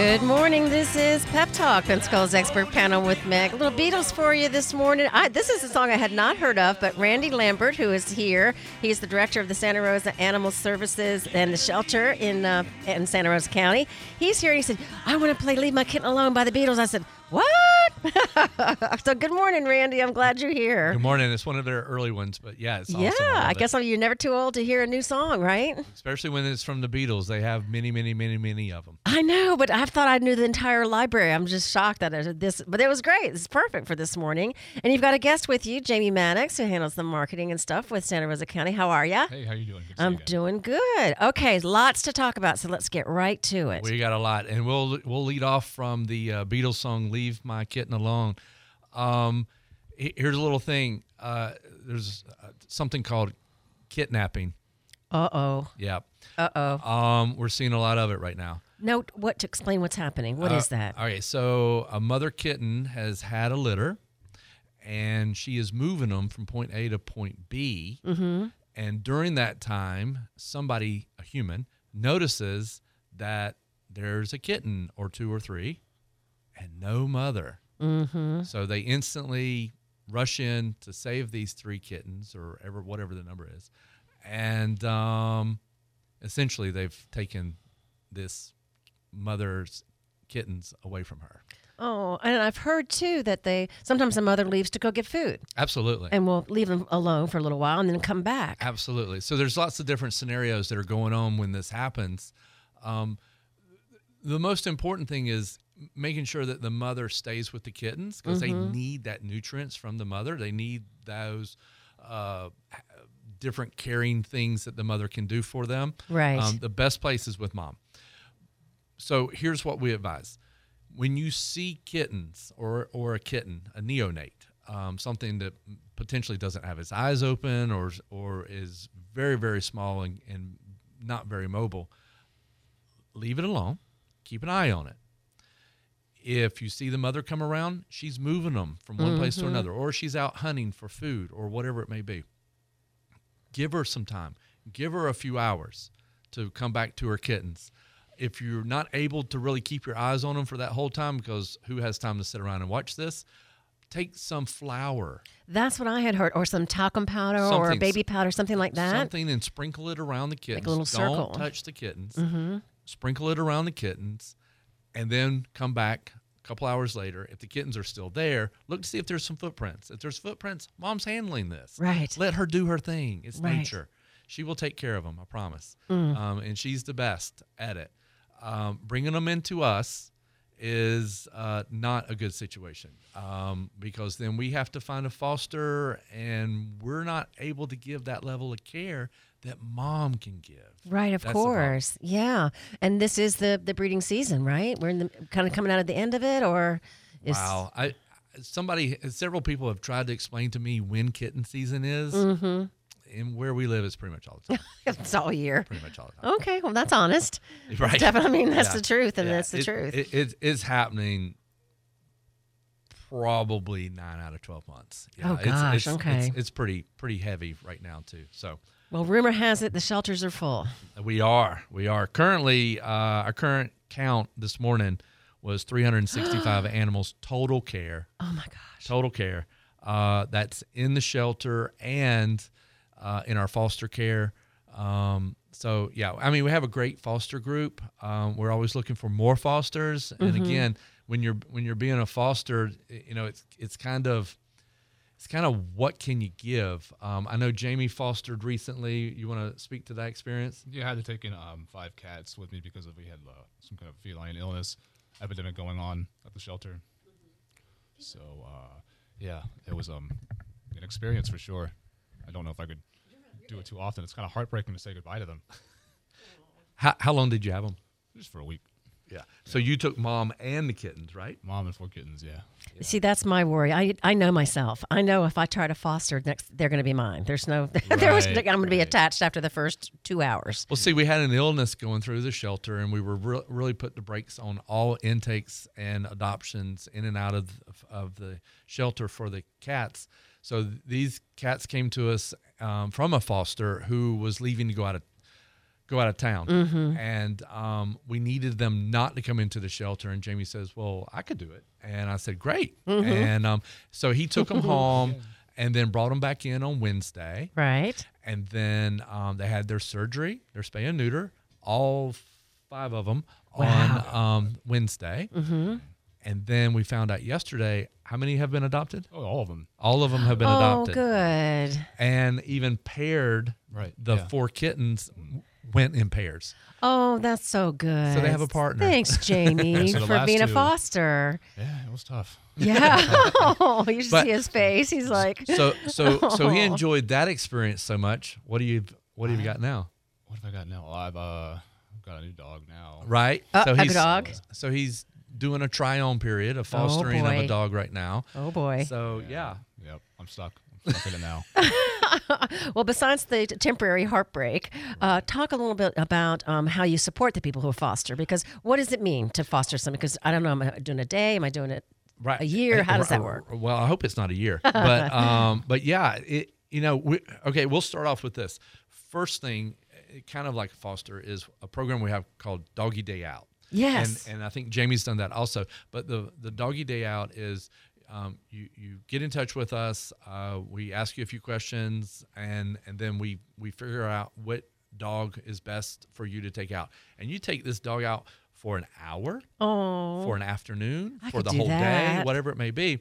Good morning. This is Pep Talk, Pensacola's expert panel with Meg. A little Beatles for you this morning. This is a song I had not heard of, but Randy Lambert, who is here, he's the director of the Santa Rosa Animal Services and the shelter in Santa Rosa County. He's here and he said, I want to play Leave My Kitten Alone by the Beatles. I said, what? So good morning, Randy. I'm glad you're here. Good morning. It's one of their early ones, but yeah, it's awesome. Yeah, I guess you're never too old to hear a new song, right? Especially when it's from the Beatles. They have many of them. I know, but I thought I knew the entire library. I'm just shocked that but it was great. It's perfect for this morning. And you've got a guest with you, Jamie Maddox, who handles the marketing and stuff with Santa Rosa County. How are you? Hey, how you doing? I'm doing good. Okay, lots to talk about, so let's get right to it. We got a lot, and we'll lead off from the Beatles song "Leave My Kitten Alone." Here's a little thing. There's something called kidnapping. Uh-oh. Yeah. Uh-oh. We're seeing a lot of it right now. No, what to explain what's happening? What is that? Okay, so a mother kitten has had a litter, and she is moving them from point A to point B. Mm-hmm. And during that time, somebody, a human, notices that there's a kitten or two or three and no mother. Mm-hmm. So they instantly rush in to save these three kittens or whatever the number is. And essentially they've taken this mother's kittens away from her. Oh, and I've heard, too, that sometimes the mother leaves to go get food. Absolutely. And will leave them alone for a little while and then come back. Absolutely. So there's lots of different scenarios that are going on when this happens. The most important thing is making sure that the mother stays with the kittens because they need that nutrients from the mother. They need those different caring things that the mother can do for them. Right. The best place is with mom. So here's what we advise. When you see kittens or a kitten, a neonate, something that potentially doesn't have its eyes open or is very, very small and not very mobile, leave it alone. Keep an eye on it. If you see the mother come around, she's moving them from one place to another, or she's out hunting for food or whatever it may be. Give her some time. Give her a few hours to come back to her kittens. If you're not able to really keep your eyes on them for that whole time, because who has time to sit around and watch this, take some flour. That's what I had heard, or some talcum powder or baby powder, something like that. Something, and sprinkle it around the kittens. Like a little circle. Don't touch the kittens. Sprinkle it around the kittens, and then come back a couple hours later. If the kittens are still there, look to see if there's some footprints. If there's footprints, mom's handling this. Right. Let her do her thing. It's right. nature. She will take care of them, I promise. And she's the best at it. Bringing them into us is not a good situation because then we have to find a foster, and we're not able to give that level of care that mom can give. Right, of course. Yeah. And this is the breeding season, right? We're in the kind of coming out of the end of it, or is Wow. Several people have tried to explain to me when kitten season is. And where we live is pretty much all the time. It's all year. Pretty much all the time. Okay, well, that's honest. Right. Definitely, I mean, that's the truth, and that's the truth. It is happening probably 9 out of 12 months. Oh, gosh, okay. It's pretty heavy right now, too. So, well, rumor has it the shelters are full. We are. Currently, our current count this morning was 365 animals, total care. Oh, my gosh. Total care. That's in the shelter and in our foster care. So, yeah, I mean, we have a great foster group. We're always looking for more fosters. And again, when you're being a foster, you know, it's kind of what can you give? I know Jamie fostered recently. You want to speak to that experience? Yeah, I had to take in 5 cats with me because we had some kind of feline illness epidemic going on at the shelter. So, yeah, it was an experience for sure. I don't know if I could do it too often. It's kind of heartbreaking to say goodbye to them. How long did you have them? Just for a week. Yeah. So you took mom and the kittens, right? Mom and 4 kittens, yeah. See, that's my worry. I know myself. I know if I try to foster, they're going to be mine. There's no, I'm going to be attached after the first 2 hours. Well, see, we had an illness going through the shelter, and we were really put the brakes on all intakes and adoptions in and out of the shelter for the cats. So these cats came to us from a foster who was leaving to go out of go out of town. And we needed them not to come into the shelter. And Jamie says, well, I could do it. And I said, great. And so he took them home and then brought them back in on Wednesday. Right. And then they had their surgery, their spay and neuter, all 5 of them on Wednesday. And then we found out yesterday, how many have been adopted? Oh, all of them. All of them have been adopted. Oh, good. And even paired, the 4 kittens went in pairs. Oh, that's so good. So they have a partner. Thanks, Jamie, So the for last being a 2 foster. Yeah, it was tough. Yeah. Oh, you should But- see his face. He's like, So he enjoyed that experience so much. What have you got now? What have I got now? Well, I've got a new dog now. Right. a dog. So he's doing a try-on period, a fostering of boy. a dog right now. Oh, boy. So yeah. Yep, I'm stuck. I'm stuck in it now. Well, besides the temporary heartbreak, talk a little bit about how you support the people who foster. Because what does it mean to foster someone? Because I don't know, am I doing a day? Am I doing it Right. a year? How does that work? Well, I hope it's not a year, but yeah, we'll start off with this. First thing, kind of like foster, is a program we have called Doggy Day Out. Yes. And I think Jamie's done that also. But the Doggy Day Out is you get in touch with us. We ask you a few questions, and then we figure out what dog is best for you to take out. And you take this dog out for an hour, for an afternoon, I for could the do whole day, that. whatever it may be.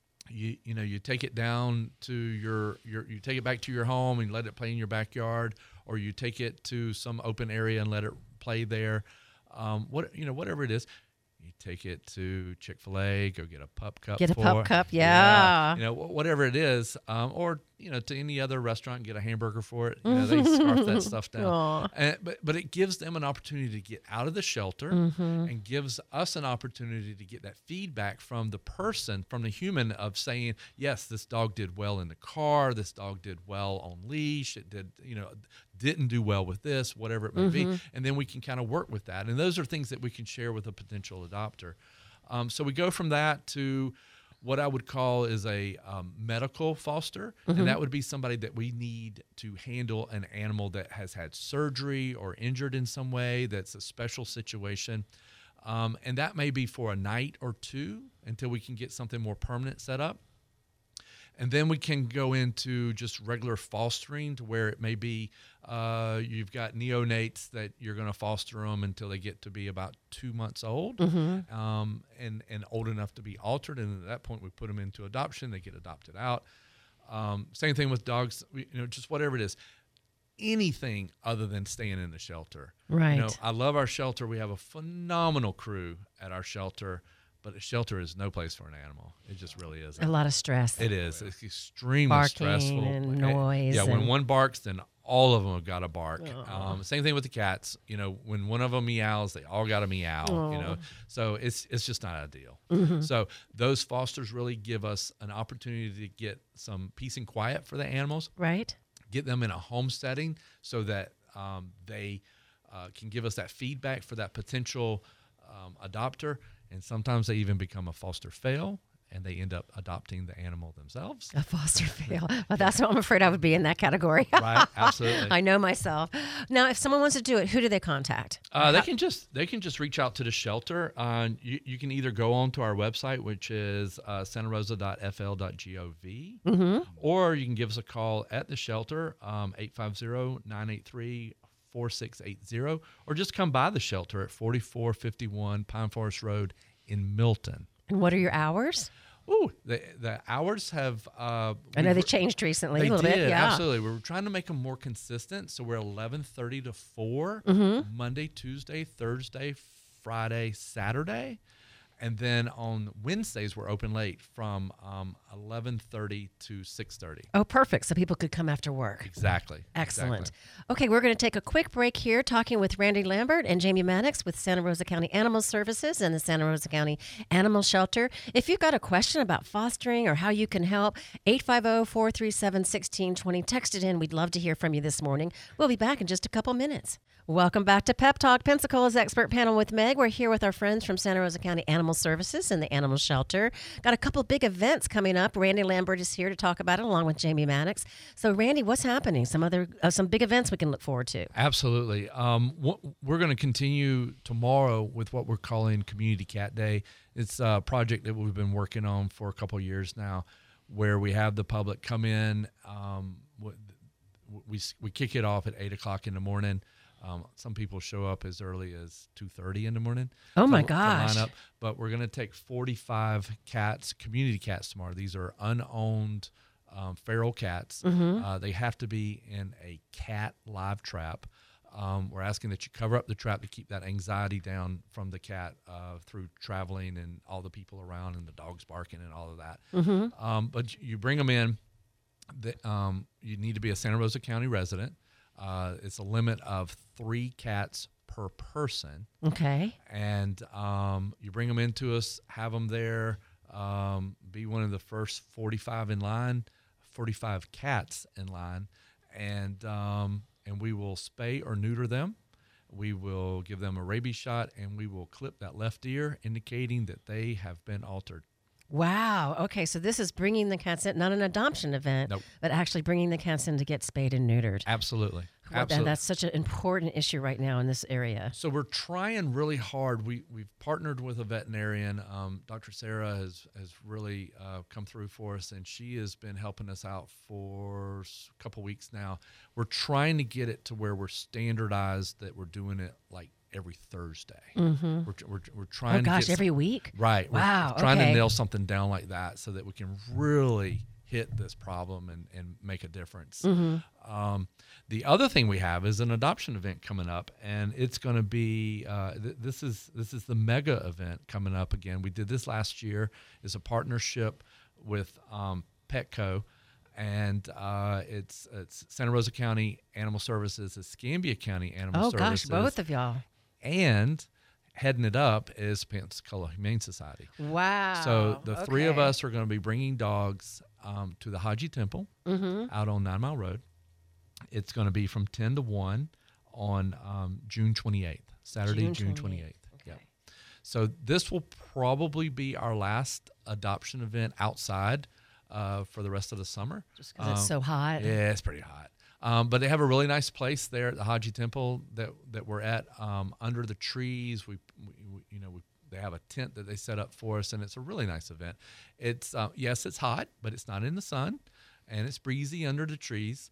You take it down to you take it back to your home and let it play in your backyard, or you take it to some open area and let it play there. Whatever it is, you take it to Chick-fil-A, go get a pup cup. Get a pup cup, yeah. Whatever it is, or to any other restaurant, get a hamburger for it. They scarf that stuff down. But it gives them an opportunity to get out of the shelter, and gives us an opportunity to get that feedback from the person, from the human, of saying, yes, this dog did well in the car, this dog did well on leash, it didn't do well with this, whatever it may be. And then we can kind of work with that. And those are things that we can share with a potential adopter. So we go from that to what I would call is a medical foster. And that would be somebody that we need to handle an animal that has had surgery or injured in some way, that's a special situation. And that may be for a night or 2 until we can get something more permanent set up. And then we can go into just regular fostering, to where it may be you've got neonates that you're going to foster them until they get to be about 2 months old, and old enough to be altered. And at that point, we put them into adoption. They get adopted out. Same thing with dogs, just whatever it is. Anything other than staying in the shelter. Right. I love our shelter. We have a phenomenal crew at our shelter. But a shelter is no place for an animal. It just really isn't. A lot of stress. It is. It's extremely Barking stressful. and noise. Yeah, and when one barks, then all of them have got to bark. Same thing with the cats. When one of them meows, they all got to meow. So it's just not ideal. So those fosters really give us an opportunity to get some peace and quiet for the animals. Right. Get them in a home setting so that they can give us that feedback for that potential adopter. And sometimes they even become a foster fail, and they end up adopting the animal themselves. A foster fail. Well, that's what I'm afraid I would be in that category. Right, absolutely. I know myself. Now, if someone wants to do it, who do they contact? They can just reach out to the shelter. You can either go on to our website, which is santarosa.fl.gov, or you can give us a call at the shelter, 850-983-4680, or just come by the shelter at 4451 Pine Forest Road in Milton. And what are your hours? Ooh, the hours have. I know they changed recently a little bit. Yeah, absolutely. We were trying to make them more consistent, so we're 11:30 to 4 Monday, Tuesday, Thursday, Friday, Saturday. And then on Wednesdays, we're open late from 11:30 to 6:30. Oh, perfect. So people could come after work. Exactly. Excellent. Exactly. Okay, we're going to take a quick break here talking with Randy Lambert and Jamie Maddox with Santa Rosa County Animal Services and the Santa Rosa County Animal Shelter. If you've got a question about fostering or how you can help, 850-437-1620. Text it in. We'd love to hear from you this morning. We'll be back in just a couple minutes. Welcome back to Pep Talk, Pensacola's expert panel with Meg. We're here with our friends from Santa Rosa County Animal Animal Services and the Animal Shelter. Got a couple big events coming up. Randy Lambert is here to talk about it along with Jamie Maddox. So, Randy, what's happening? Some big events we can look forward to. Absolutely. We're going to continue tomorrow with what we're calling Community Cat Day. It's a project that we've been working on for a couple of years now, where we have the public come in. We kick it off at 8 o'clock in the morning. Some people show up as early as 2:30 in the morning. Oh my to gosh! line up. But we're going to take 45 cats, community cats tomorrow. These are unowned feral cats. They have to be in a cat live trap. We're asking that you cover up the trap to keep that anxiety down from the cat through traveling and all the people around and the dogs barking and all of that. But you bring them in. You need to be a Santa Rosa County resident. It's a limit of 3 cats per person. Okay. And you bring them into us, have them there, be one of the first 45 in line, 45 cats in line, and we will spay or neuter them. We will give them a rabies shot, and we will clip that left ear, indicating that they have been altered. Wow. Okay, so this is bringing the cats in, not an adoption event, Nope. but actually bringing the cats in to get spayed and neutered. Absolutely. Well, Absolutely. that's such an important issue right now in this area. So we're trying really hard. We've partnered with a veterinarian. Dr. Sarah has really come through for us, and she has been helping us out for a couple weeks now. We're trying to get it to where we're standardized, that we're doing it like every Thursday. We're trying to get every week? Right. Wow. We're trying okay. to nail something down like that so that we can really hit this problem and make a difference. The other thing we have is an adoption event coming up, and it's going to be this is the mega event coming up again. We did this last year. It's a partnership with Petco, and it's Santa Rosa County Animal Services, Escambia County Animal Services. Oh gosh, both of y'all. And heading it up is Pensacola Humane Society. Wow. So the three of okay. us are going to be bringing dogs to the Haji Temple out on 9 Mile Road. It's going to be from 10 to 1 on June 28th, Saturday, June 28th. Okay. Yeah. So this will probably be our last adoption event outside for the rest of the summer. Just because it's so hot. Yeah, it's pretty hot. But they have a really nice place there at the Haji Temple that we're at under the trees. They have a tent that they set up for us, and it's a really nice event. It's yes, it's hot, but it's not in the sun, and it's breezy under the trees.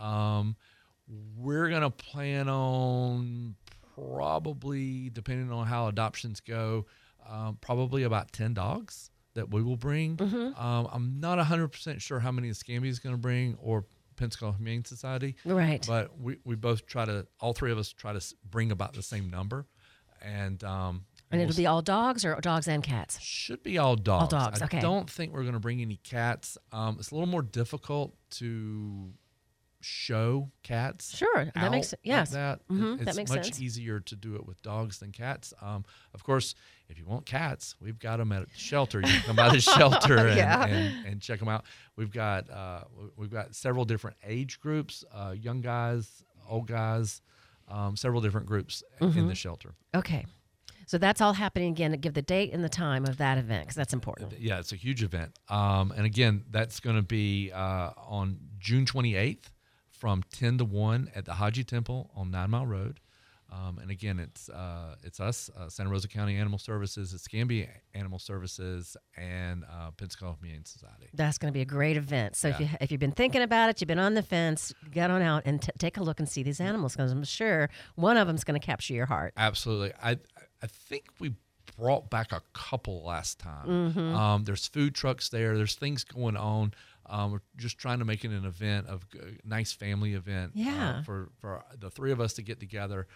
We're gonna plan on probably, depending on how adoptions go, probably about 10 dogs that we will bring. I'm not 100% sure how many Escambia is going to bring or Pensacola Humane Society. Right. But we both all 3 of us try to bring about the same number. And it'll be all dogs or dogs and cats? Should be all dogs. All dogs, okay. I don't think we're going to bring any cats. It's a little more difficult to show cats. Sure. That makes out yes. like that. It's that makes much sense. easier to do it with dogs than cats. Of course, if you want cats, we've got them at the shelter. You can come by the shelter Yeah. and check them out. We've got several different age groups, young guys, old guys, several different groups in the shelter. Okay. So that's all happening again. Give the date and the time of that event because that's important. Yeah, it's a huge event. And again, that's going to be on June 28th from 10 to 1 at the Haji Temple on 9 Mile Road. And again, it's us, Santa Rosa County Animal Services, Escambia Animal Services, and Pensacola Humane Society. That's going to be a great event. So Yeah. if you've been thinking about it, you've been on the fence, get on out and take a look and see these animals because I'm sure one of them's going to capture your heart. Absolutely. I think we brought back a couple last time. There's food trucks there. There's things going on. We're just trying to make it an event, of a nice family event. Yeah. For the 3 of us to get together.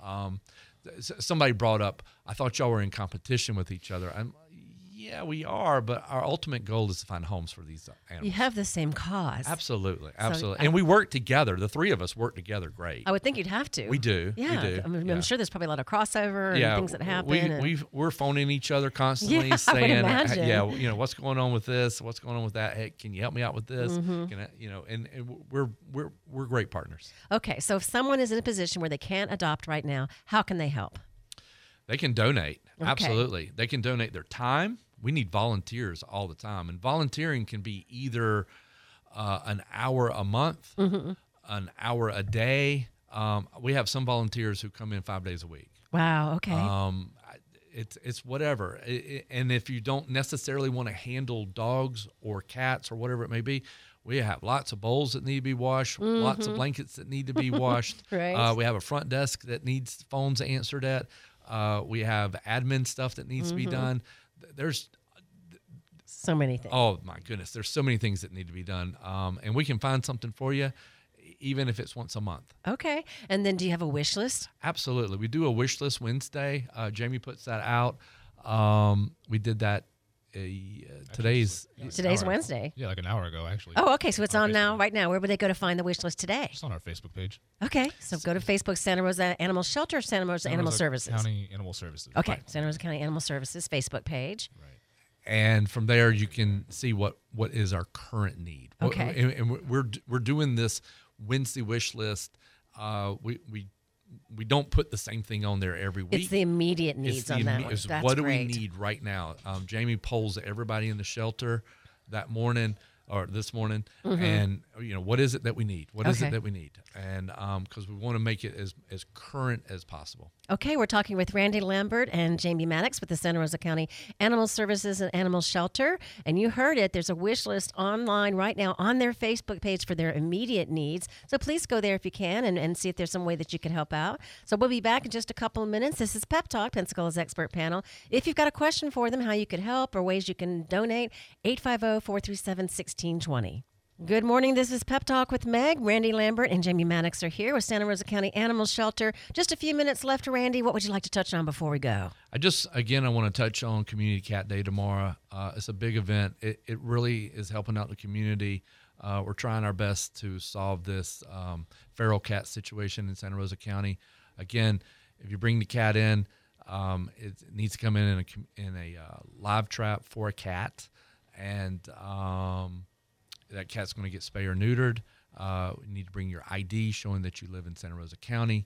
Somebody brought up, I thought y'all were in competition with each other. Yeah, we are, but our ultimate goal is to find homes for these animals. You have the same cause. Absolutely. And we work together. The 3 of us work together great. I would think you'd have to. We do. Yeah. We do. I'm sure there's probably a lot of crossover and things that happen. We're phoning each other constently, Yeah, I would saying, imagine. yeah, what's going on with this? What's going on with that? Hey, can you help me out with this? Can I, and we're great partners. Okay, so if someone is in a position where they can't adopt right now, how can they help? They can donate. Okay. Absolutely. They can donate their time. We need volunteers all the time. And volunteering can be either an hour a month, an hour a day. We have some volunteers who come in 5 days a week. Wow. Okay. It's whatever. And if you don't necessarily want to handle dogs or cats or whatever it may be, we have lots of bowls that need to be washed, lots of blankets that need to be washed. Right. We have a front desk that needs phones answered at. We have admin stuff that needs to be done. There's so many things. Oh my goodness, there's so many things that need to be done. And we can find something for you, even if it's once a month. Okay. And then do you have a wish list? Absolutely. We do a wish list Wednesday. Jamie puts that out. We did that. Today's Wednesday. Yeah, like an hour ago, actually. Oh, okay. So it's on now, Facebook. right now. Where would they go to find the wish list today? It's on our Facebook page. Okay. So go to Facebook, Santa Rosa Animal Shelter, Santa Rosa Animal Rosa Services. County Animal Services. Okay. Santa Rosa County Animal Services Facebook page. Right. And from there, you can see what is our current need. Okay. And we're doing this Wednesday wish list. We don't put the same thing on there every week. It's the immediate needs on that one. It's That's what do great. we need right now? Jamie polls everybody in the shelter that morning or this morning, and what is it that we need? What is it Okay. that we need? And because we want to make it as current as possible. Okay, we're talking with Randy Lambert and Jamie Maddox with the Santa Rosa County Animal Services and Animal Shelter. And you heard it. There's a wish list online right now on their Facebook page for their immediate needs. So please go there if you can and see if there's some way that you can help out. So we'll be back in just a couple of minutes. This is Pep Talk, Pensacola's expert panel. If you've got a question for them, how you could help or ways you can donate, 850-437-1620. Good morning. This is Pep Talk with Meg. Randy Lambert and Jamie Maddox are here with Santa Rosa County Animal Shelter. Just a few minutes left, Randy. What would you like to touch on before we go? I want to touch on Community Cat Day tomorrow. It's a big event. It really is helping out the community. We're trying our best to solve this feral cat situation in Santa Rosa County. Again, if you bring the cat in, it needs to come in a live trap for a cat, and that cat's going to get spayed or neutered. You need to bring your ID showing that you live in Santa Rosa County.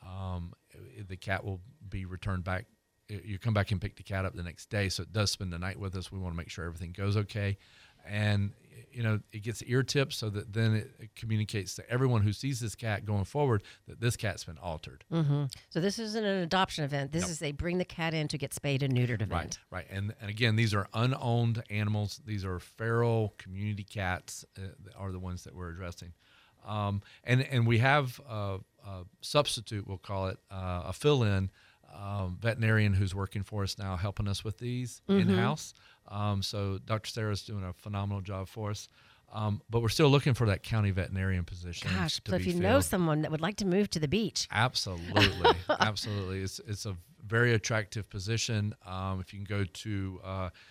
The cat will be returned back. You come back and pick the cat up the next day, so it does spend the night with us. We want to make sure everything goes okay. And, it gets ear tips so that then it communicates to everyone who sees this cat going forward that this cat's been altered. Mm-hmm. So this isn't an adoption event. This is they bring the cat in to get spayed and neutered event. Right. And again, these are unowned animals. These are feral community cats are the ones that we're addressing. And we have a substitute, we'll call it, a fill-in veterinarian who's working for us now, helping us with these in-house. So Dr. Sarah's doing a phenomenal job for us. But we're still looking for that county veterinarian position. Gosh, so if you know someone that would like to move to the beach. Absolutely. Absolutely. It's a very attractive position. If you can go to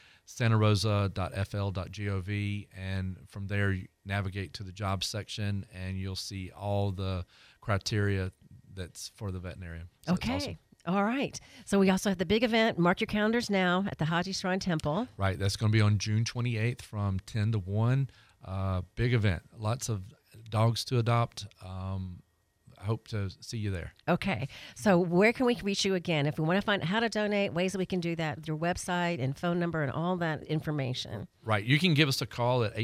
santarosa.fl.gov, and from there you navigate to the jobs section, and you'll see all the criteria that's for the veterinarian. So Okay. it's awesome. All right. So we also have the big event. Mark your calendars now at the Haji Shrine Temple. Right. That's going to be on June 28th from 10 to 1. Big event. Lots of dogs to adopt. I hope to see you there. Okay. So where can we reach you again? If we want to find out how to donate, ways that we can do that, your website and phone number and all that information. Right. You can give us a call at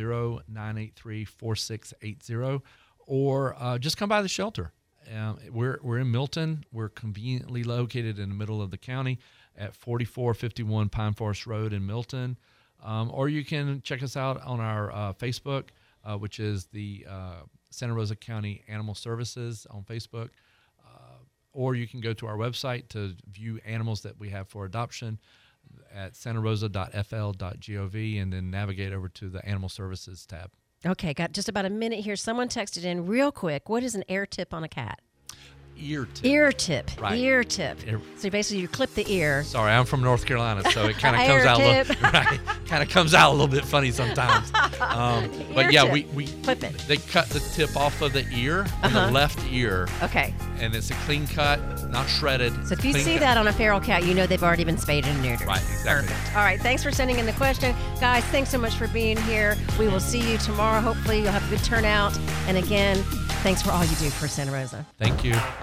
850-983-4680 or just come by the shelter. We're in Milton. We're conveniently located in the middle of the county at 4451 Pine Forest Road in Milton. Or you can check us out on our Facebook, which is the Santa Rosa County Animal Services on Facebook. Or you can go to our website to view animals that we have for adoption at santarosa.fl.gov and then navigate over to the Animal Services tab. Okay, got just about a minute here. Someone texted in real quick. What is an air tip on a cat? Ear tip. Ear tip. Right. Ear tip. So basically you clip the ear. Sorry, I'm from North Carolina, so it kind of comes Ear out tip. kind of comes out a little bit funny sometimes. But Ear yeah, tip. we Clip it. they cut the tip off of the ear, on the left ear, Okay. and it's a clean cut, not shredded. So if you Clean see cut. that on a feral cat, you know they've already been spayed and neutered. Right, exactly. Perfect. All right, thanks for sending in the question. Guys, thanks so much for being here. We will see you tomorrow. Hopefully you'll have a good turnout. And again, thanks for all you do for Santa Rosa. Thank you.